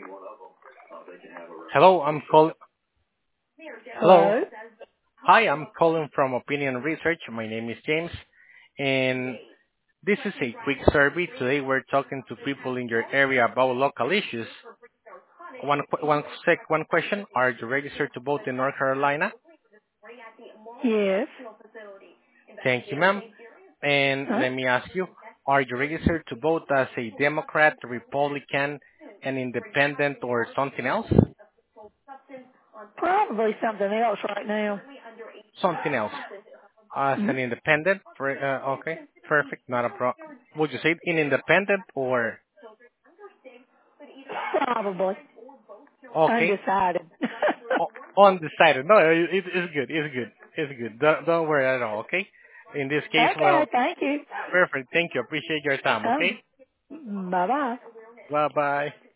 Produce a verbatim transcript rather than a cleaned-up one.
Hello, I'm call. Hello. Hello? Hi, I'm calling from Opinion Research. My name is James, and this is a quick survey. Today we're talking to people in your area about local issues. One, qu- one sec, one question. Are you registered to vote in North Carolina? Yes. Thank you, ma'am. And Huh? let me ask you, are you registered to vote as a Democrat, Republican, an independent, or something else? Probably something else right now. Something else. As Hmm? an independent, for, uh, okay, perfect, not a problem. Would you say it in independent or Probably. okay, Undecided. o- undecided? No, it, it's good, it's good, it's good. Don't, don't worry at all, okay? In this case, Okay, well, thank you. perfect. Thank you. Appreciate your time, okay? Um, bye-bye. Bye bye.